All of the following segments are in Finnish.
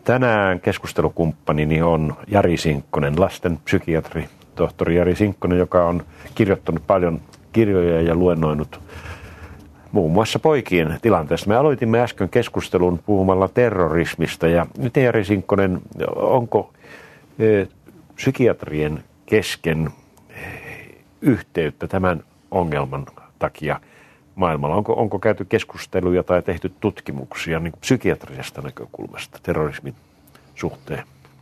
Tänään keskustelukumppanini on Jari Sinkkonen, lastenpsykiatri, tohtori Jari Sinkkonen, joka on kirjoittanut paljon kirjoja ja luennoinut muun muassa poikien tilanteesta. Me aloitimme äsken keskustelun puhumalla terrorismista ja nyt Jari Sinkkonen, onko psykiatrien kesken yhteyttä tämän ongelman takia maailmalla? Onko käyty keskusteluja tai tehty tutkimuksia niin psykiatrisesta näkökulmasta terrorismin suhteen?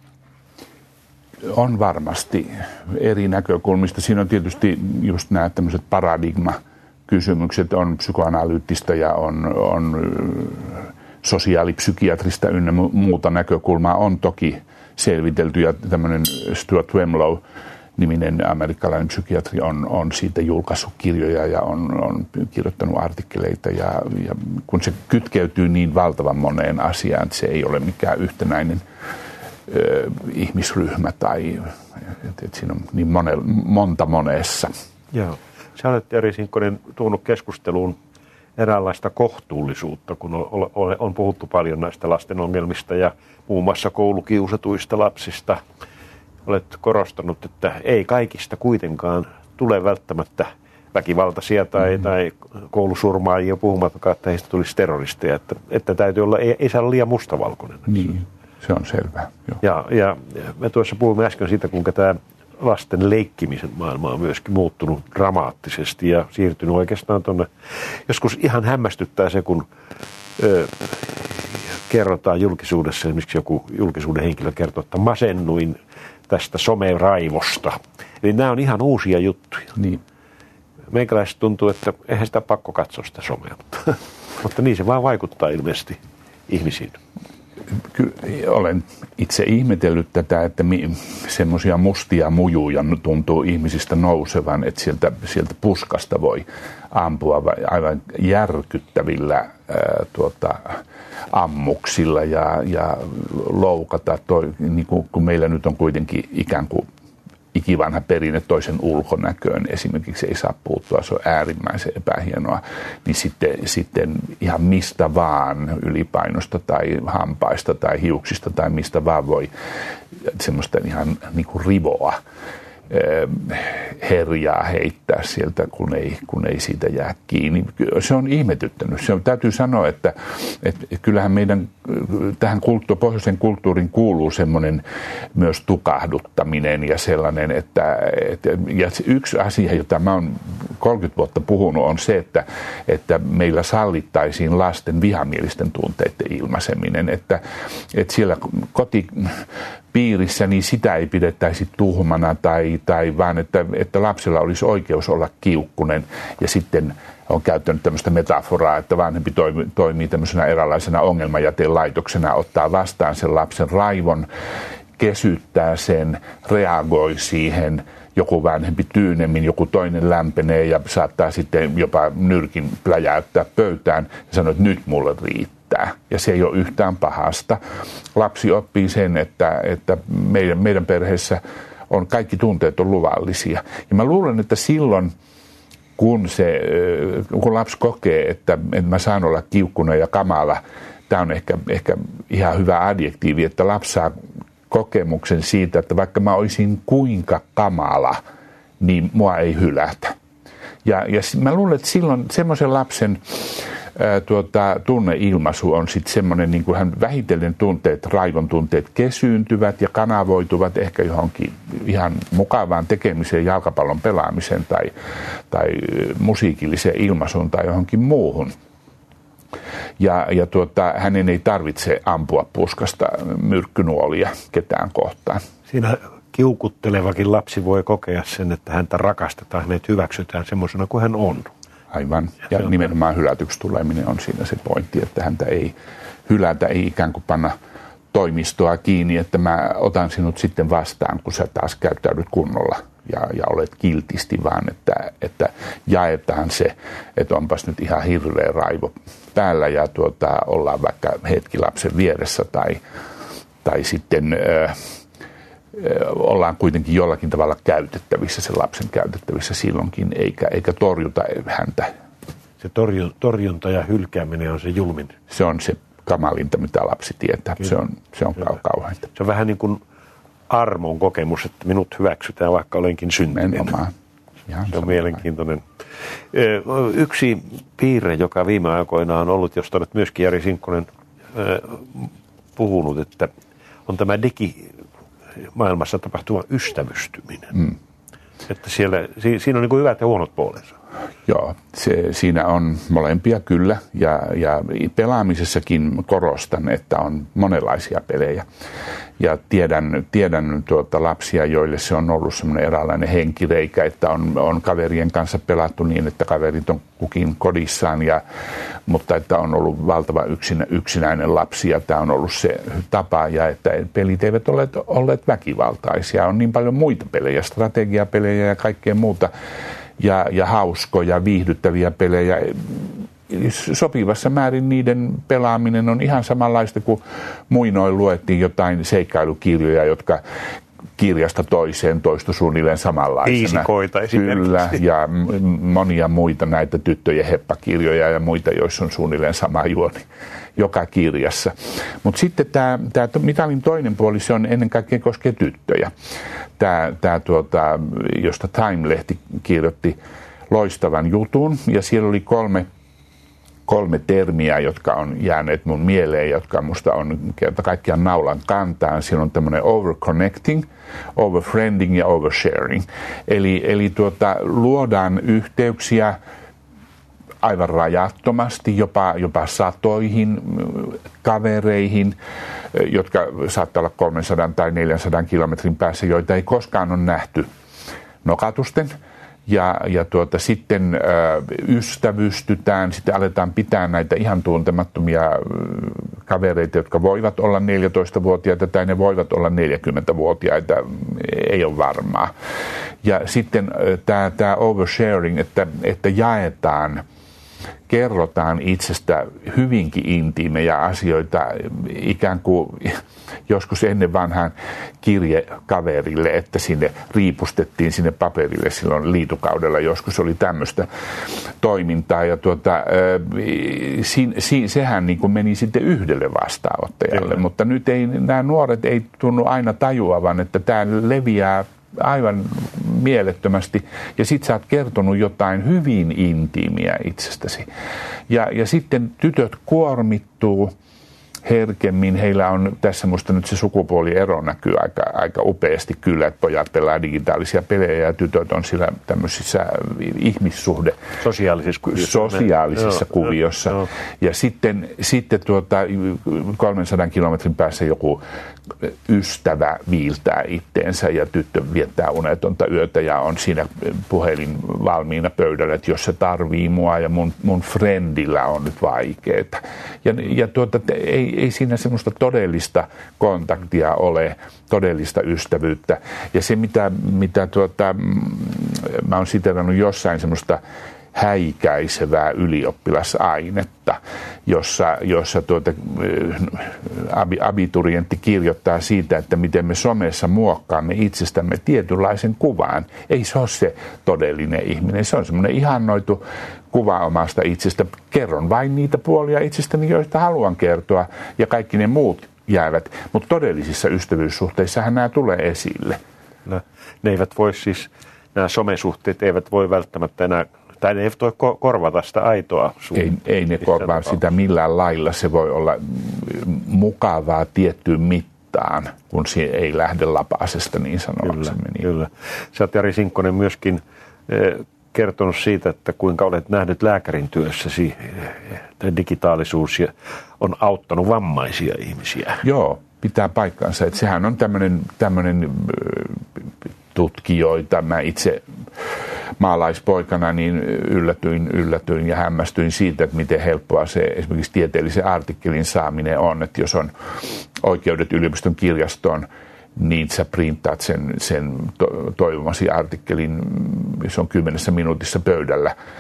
On varmasti eri näkökulmista. Siinä on tietysti just nämä tämmöiset paradigma-kysymykset, on psykoanalyyttistä ja on sosiaalipsykiatrista ynnä muuta näkökulmaa on toki selvitelty ja tämmöinen Stuart Wemlow niminen amerikkalainen psykiatri on siitä julkaissut kirjoja ja on kirjoittanut artikkeleita ja kun se kytkeytyy niin valtavan moneen asiaan, että se ei ole mikään yhtenäinen ihmisryhmä tai että siinä on niin monta monessa. Joo. Sä olet, Jari Sinkkonen, tuonut keskusteluun eräänlaista kohtuullisuutta, kun on puhuttu paljon näistä lasten ongelmista ja muun muassa koulukiusatuista lapsista. Olet korostanut, että ei kaikista kuitenkaan tule välttämättä väkivaltaisia tai koulusurmaajia, puhumattakaan, että heistä tulisi terroristeja. Että täytyy olla, ei saa olla liian mustavalkoinen. Niin, se on selvää. Ja me tuossa puhumme äsken siitä, kuinka tämä lasten leikkimisen maailma on myöskin muuttunut dramaattisesti ja siirtynyt oikeastaan tuonne. Joskus ihan hämmästyttää se, kun kerrotaan julkisuudessa, esimerkiksi joku julkisuuden henkilö kertoo, että masennuin tästä someraivosta. Eli nämä on ihan uusia juttuja. Niin. Meikäläisesti tuntuu, että eihän sitä pakko katsoa sitä somea, mutta niin se vaan vaikuttaa ilmeisesti ihmisiin. Kyllä olen itse ihmetellyt tätä, että semmoisia mustia mujuja tuntuu ihmisistä nousevan, että sieltä puskasta voi ampua aivan järkyttävillä ammuksilla ja loukata, niin kun meillä nyt on kuitenkin ikään kuin ikivanha perinne toisen ulkonäköön esimerkiksi ei saa puuttua, se on äärimmäisen epähienoa, niin sitten ihan mistä vaan ylipainosta tai hampaista tai hiuksista tai mistä vaan voi semmoista ihan niin kuin rivoa herjaa heittää sieltä, kun ei siitä jää kiinni. Se on ihmetyttänyt. Täytyy sanoa, että kyllähän meidän tähän pohjoisen kulttuurin kuuluu semmoinen myös tukahduttaminen ja sellainen, ja yksi asia, jota mä oon 30 vuotta puhunut, on se, että meillä sallittaisiin lasten vihamielisten tunteiden ilmaiseminen, että siellä kotipiirissä niin sitä ei pidettäisi tuhmana tai vaan, että lapsella olisi oikeus olla kiukkunen ja sitten on käyttänyt tämmöistä metaforaa, että vanhempi toimii tämmöisenä eräänlaisena ongelmajätelaitoksena, ottaa vastaan sen lapsen raivon, kesyttää sen, reagoi siihen, joku vanhempi tyynemmin, joku toinen lämpenee ja saattaa sitten jopa nyrkin pläjäyttää pöytään ja sanoa, että nyt mulle riittää. Ja se ei ole yhtään pahasta. Lapsi oppii sen, että meidän perheessä on kaikki tunteet on luvallisia. Ja mä luulen, että silloin, kun lapsi kokee, että mä saan olla kiukkunen ja kamala, tämä on ehkä ihan hyvä adjektiivi, että lapsi saa kokemuksen siitä, että vaikka mä olisin kuinka kamala, niin mua ei hylätä. Ja mä luulen, että silloin semmoisen lapsen tunneilmaisu on sitten semmoinen, niin kuin hän vähitellen raivon tunteet kesyyntyvät ja kanavoituvat ehkä johonkin ihan mukavaan tekemiseen, jalkapallon pelaamiseen tai musiikilliseen ilmaisuun tai johonkin muuhun. Ja hänen ei tarvitse ampua puskasta myrkkynuolia ketään kohtaan. Siinä kiukuttelevakin lapsi voi kokea sen, että häntä rakastetaan, hänet hyväksytään semmoisena kuin hän on. Aivan. Ja nimenomaan hylätyksi tuleminen on siinä se pointti, että häntä ei hylätä, ei ikään kuin panna toimistoa kiinni, että mä otan sinut sitten vastaan, kun sä taas käyttäydyt kunnolla ja olet kiltisti, vaan että jaetaan se, että onpas nyt ihan hirveä raivo päällä ja ollaan vaikka hetki lapsen vieressä tai sitten ollaan kuitenkin jollakin tavalla käytettävissä, sen lapsen käytettävissä silloinkin, eikä torjuta häntä. Se torjunta ja hylkääminen on se julmin. Se on se kamalinta, mitä lapsi tietää. Se on kauheita. Se on vähän niin kuin armon kokemus, että minut hyväksytään, vaikka olenkin syntynyt. Se on mielenkiintoinen. Yksi piirre, joka viime aikoina on ollut, josta olet myöskin Jari Sinkkonen puhunut, että on tämä digimaailmassa tapahtuva ystävystyminen. Että siinä on niin kuin hyvät ja huonot puolensa. Joo, siinä on molempia kyllä ja pelaamisessakin korostan, että on monenlaisia pelejä. Ja tiedän lapsia, joille se on ollut semmoinen eräänlainen henkireikä, että on kaverien kanssa pelattu niin, että kaverit on kukin kodissaan, mutta että on ollut valtava yksinäinen lapsi ja tämä on ollut se tapa ja että pelit eivät olleet väkivaltaisia. On niin paljon muita pelejä, strategiapelejä ja kaikkea muuta ja hauskoja, viihdyttäviä pelejä. Sopivassa määrin niiden pelaaminen on ihan samanlaista kuin muinoin luettiin jotain seikkailukirjoja, jotka kirjasta toiseen toistui suunnilleen samanlaisena. Viisikoita esimerkiksi. Kyllä, ja monia muita näitä tyttöjen heppakirjoja ja muita, joissa on suunnilleen sama juoni joka kirjassa. Mutta sitten tämä mitalin toinen puoli, se on ennen kaikkea koskee tyttöjä. Josta Time-lehti kirjoitti loistavan jutun, ja siellä oli kolme termiä, jotka on jääneet mun mieleen, jotka musta on kerta kaikkiaan naulan kantaan. Siellä on tämmöinen overconnecting, overfriending ja oversharing. Eli luodaan yhteyksiä aivan rajattomasti, jopa satoihin kavereihin, jotka saattaa olla 300 tai 400 kilometrin päässä, joita ei koskaan ole nähty nokatusten. Ja sitten ystävystytään, sitten aletaan pitää näitä ihan tuntemattomia kavereita, jotka voivat olla 14-vuotiaita tai ne voivat olla 40-vuotiaita, ei ole varmaa. Ja sitten tämä oversharing, että jaetaan, kerrotaan itsestä hyvinkin intiimejä asioita, ikään kuin joskus ennen vanhaan kirjekaverille, että sinne riipustettiin sinne paperille silloin liitukaudella. Joskus oli tämmöistä toimintaa ja sehän niin kuin meni sitten yhdelle vastaanottajalle. Kyllä. Mutta nyt nämä nuoret ei tunnu aina tajuavan, että tämä leviää aivan mielettömästi ja sit sä oot kertonut jotain hyvin intiimiä itsestäsi. Ja sitten tytöt kuormittuu herkemmin. Heillä on tässä musta nyt se sukupuoliero näkyy aika upeasti kyllä, että pojat pelaa digitaalisia pelejä ja tytöt on siellä tämmöisissä sosiaalisissa kuviossa. Joo. Ja sitten 300 kilometrin päässä joku ystävä viiltää itteensä ja tyttö viettää unetonta yötä ja on siinä puhelin valmiina pöydällä, että jos se tarvii mua ja mun friendillä on nyt vaikeeta. Ei siinä semmoista todellista kontaktia ole, todellista ystävyyttä. Ja se, mitä mä oon siterannut jossain semmoista häikäisevää ylioppilasainetta, jossa abiturientti kirjoittaa siitä, että miten me somessa muokkaamme itsestämme tietynlaisen kuvaan. Ei se ole se todellinen ihminen, se on semmoinen ihannoitu kuva omasta itsestä. Kerron vain niitä puolia itsestäni, joista haluan kertoa, ja kaikki ne muut jäävät. Mutta todellisissa ystävyyssuhteissahan nämä tulee esille. No, ne eivät voi siis, nämä somesuhteet eivät voi välttämättä enää, tai ne eivät voi korvata sitä aitoa suhdetta. Ei ne korvaa sitä millään lailla. Se voi olla mukavaa tiettyyn mittaan, kun se ei lähde lapasesta niin sanoaksemme. Kyllä. Sä oot Jari Sinkkonen myöskin kertonut siitä, että kuinka olet nähnyt lääkärin työssäsi, että digitaalisuus on auttanut vammaisia ihmisiä. Joo, pitää paikkansa. Että sehän on tämmöinen tutkijoita. Mä itse maalaispoikana niin yllätyin ja hämmästyin siitä, että miten helppoa se esimerkiksi tieteellisen artikkelin saaminen on. Että jos on oikeudet yliopiston kirjastoon, niin sä printtaat sen toivomasi artikkelin, se on 10 minuutissa pöydällä.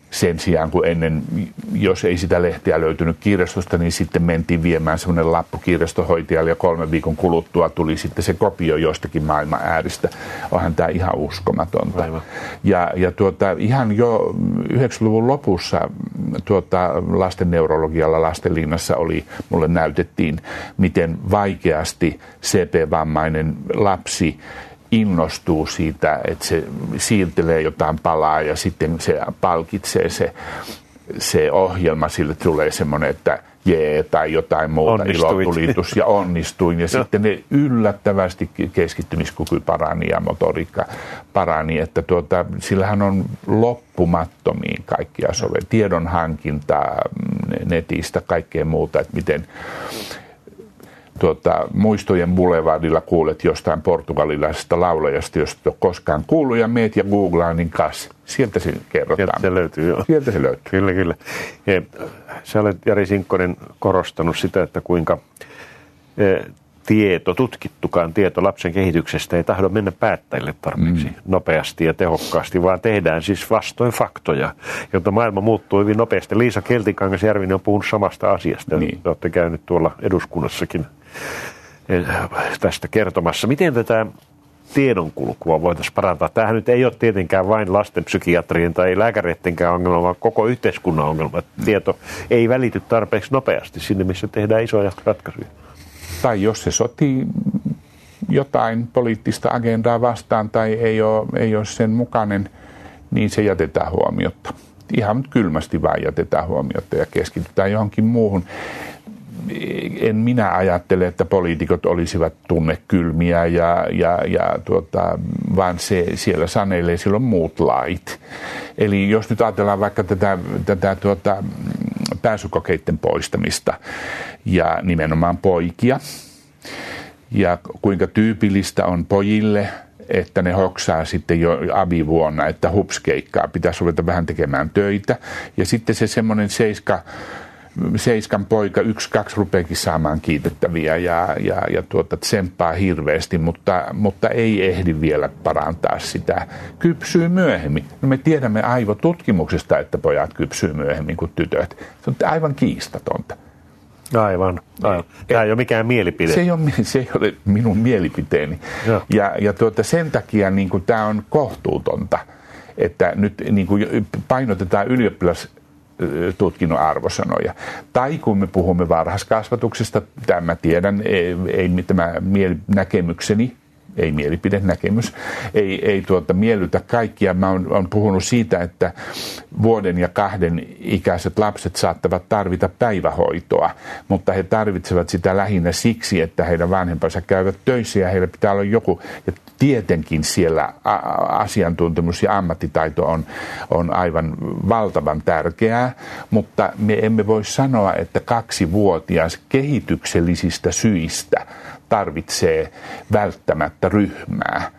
Sen sijaan, kun ennen, jos ei sitä lehteä löytynyt kirjastosta, niin sitten mentiin viemään semmoinen lappu kirjastohoitajalle ja 3 viikon kuluttua tuli sitten se kopio jostakin maailman ääristä. Onhan tämä ihan uskomatonta. Ja ihan jo 90-luvun lopussa lastenneurologialla Lastenlinnassa mulle näytettiin, miten vaikeasti CP-vammainen lapsi innostuu siitä, että se siirtelee jotain palaa ja sitten se palkitsee se ohjelma, sille tulee semmoinen, että jee tai jotain muuta, ilotulitus ja onnistuin. Ja sitten ne yllättävästi keskittymiskyky parani ja motoriikka parani, että sillähän on loppumattomiin kaikkia tiedonhankintaa netistä, kaikkea muuta, että miten Muistojen Boulevardilla kuulet jostain portugalilaisesta laulajasta, josta et ole koskaan kuullut, ja meet ja googlaa, niin sieltä se kerrotaan. Sieltä se löytyy, joo. Sieltä se löytyy. Kyllä, kyllä. Sä olet, Jari Sinkkonen, korostanut sitä, että kuinka tutkittukaan tieto lapsen kehityksestä ei tahdo mennä päättäjille tarpeeksi nopeasti ja tehokkaasti, vaan tehdään siis vastoin faktoja, jotta maailma muuttuu hyvin nopeasti. Liisa Keltikangas-Järvinen on puhunut samasta asiasta. Niin. Te olette käynyt tuolla eduskunnassakin tästä kertomassa. Miten tätä tiedonkulkua voitaisiin parantaa? Tämähän nyt ei ole tietenkään vain lastenpsykiatrien tai lääkäreidenkään ongelma, vaan koko yhteiskunnan ongelma. Tieto ei välity tarpeeksi nopeasti sinne, missä tehdään isoja ratkaisuja. Tai jos se sotii jotain poliittista agendaa vastaan tai ei ole sen mukainen, niin se jätetään huomiotta. Ihan kylmästi vaan jätetään huomiotta ja keskitytään johonkin muuhun. En minä ajattele, että poliitikot olisivat tunnekylmiä, vaan siellä sanelee silloin muut lait. Eli jos nyt ajatellaan vaikka tätä pääsykokeiden poistamista ja nimenomaan poikia, ja kuinka tyypillistä on pojille, että ne hoksaa sitten jo abivuonna, että hupskeikkaa, pitäisi ruveta vähän tekemään töitä, ja sitten se semmoinen seiskan poika 1-2 rupeakin saamaan kiitettäviä ja tsemppaa hirveästi, mutta ei ehdi vielä parantaa sitä. Kypsyy myöhemmin. No me tiedämme aivotutkimuksesta, että pojat kypsyy myöhemmin kuin tytöt. Se on aivan kiistatonta. Aivan. Tämä ei ole mikään mielipide. Se ei ole minun mielipiteeni. Ja sen takia niin kuin, tämä on kohtuutonta, että nyt niin kuin, painotetaan tutkinnon arvosanoja. Tai kun me puhumme varhaiskasvatuksesta, tämä tiedän, ei tämä näkemykseni, ei mielipide-näkemys, ei miellytä kaikkia. Mä oon puhunut siitä, että 1 ja 2 ikäiset lapset saattavat tarvita päivähoitoa, mutta he tarvitsevat sitä lähinnä siksi, että heidän vanhempansa käyvät töissä ja heillä pitää olla joku. Ja tietenkin siellä asiantuntemus ja ammattitaito on aivan valtavan tärkeää, mutta me emme voi sanoa, että 2-vuotias kehityksellisistä syistä tarvitsee välttämättä ryhmää.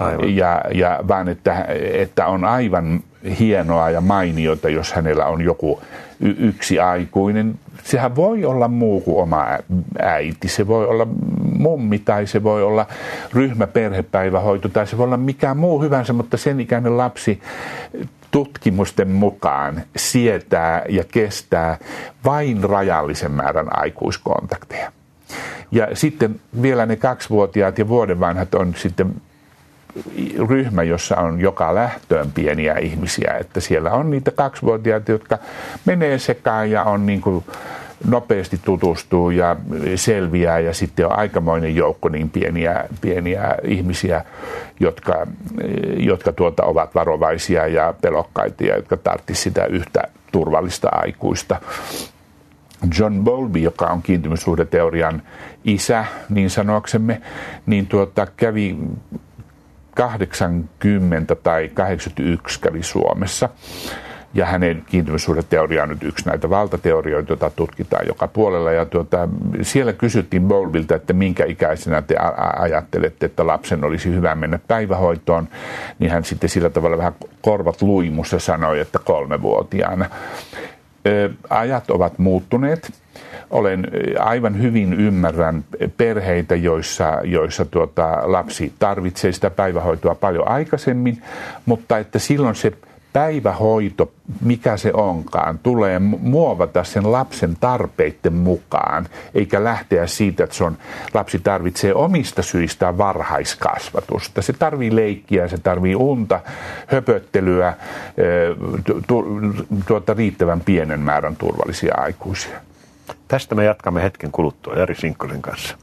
Vaan että on aivan hienoa ja mainiota, jos hänellä on joku yksi aikuinen. Sehän voi olla muu kuin oma äiti, se voi olla mummi tai se voi olla ryhmäperhepäivähoito tai se voi olla mikään muu hyvänsä, mutta sen ikäinen lapsi tutkimusten mukaan sietää ja kestää vain rajallisen määrän aikuiskontakteja. Ja sitten vielä ne 2-vuotiaat ja vuoden vanhat on sitten ryhmä, jossa on joka lähtöön pieniä ihmisiä, että siellä on niitä 2-vuotiaita, jotka menee sekaan ja on niin kuin nopeasti tutustuu ja selviää ja sitten on aikamoinen joukko niin pieniä ihmisiä, jotka ovat varovaisia ja pelokkaita ja jotka tarvitsisivat sitä yhtä turvallista aikuista. John Bowlby, joka on kiintymyssuhdeteorian isä, niin sanoksemme, niin kävi 80 tai 81 kävi Suomessa. Ja hänen kiintymyssuhdeteoria on nyt yksi näitä valtateorioita, joita tutkitaan joka puolella. Ja siellä kysyttiin Bowlbyltä, että minkä ikäisenä te ajattelette, että lapsen olisi hyvä mennä päivähoitoon. Niin hän sitten sillä tavalla vähän korvat luimussa sanoi, että 3-vuotiaana. Ajat ovat muuttuneet. Aivan hyvin ymmärrän perheitä, joissa lapsi tarvitsee sitä päivähoitoa paljon aikaisemmin, mutta että silloin se päivähoito, mikä se onkaan, tulee muovata sen lapsen tarpeiden mukaan, eikä lähteä siitä, että lapsi tarvitsee omista syistään varhaiskasvatusta. Se tarvii leikkiä, se tarvii unta, höpöttelyä, riittävän pienen määrän turvallisia aikuisia. Tästä me jatkamme hetken kuluttua Jari Sinkkosen kanssa.